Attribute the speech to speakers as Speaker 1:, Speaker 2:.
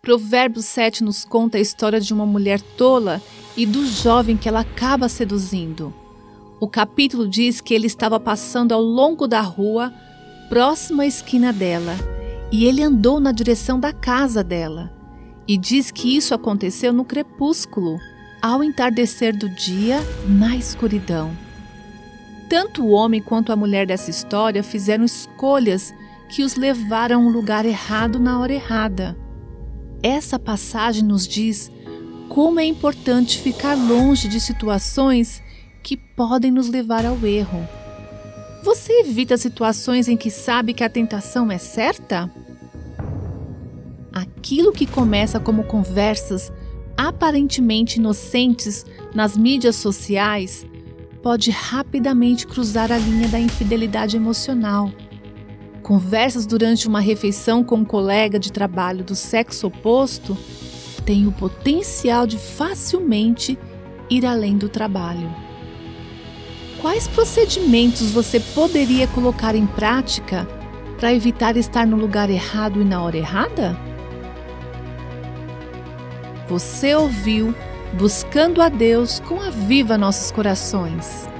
Speaker 1: Provérbios 7 nos conta a história de uma mulher tola e do jovem que ela acaba seduzindo. O capítulo diz que ele estava passando ao longo da rua, próximo à esquina dela, e ele andou na direção da casa dela. E diz que isso aconteceu no crepúsculo, ao entardecer do dia, na escuridão. Tanto o homem quanto a mulher dessa história fizeram escolhas que os levaram a um lugar errado na hora errada. Essa passagem nos diz como é importante ficar longe de situações que podem nos levar ao erro. Você evita situações em que sabe que a tentação é certa? Aquilo que começa como conversas aparentemente inocentes nas mídias sociais pode rapidamente cruzar a linha da infidelidade emocional. Conversas durante uma refeição com um colega de trabalho do sexo oposto têm o potencial de facilmente ir além do trabalho. Quais procedimentos você poderia colocar em prática para evitar estar no lugar errado e na hora errada? Você ouviu Buscando a Deus com Aviva Nossos Corações.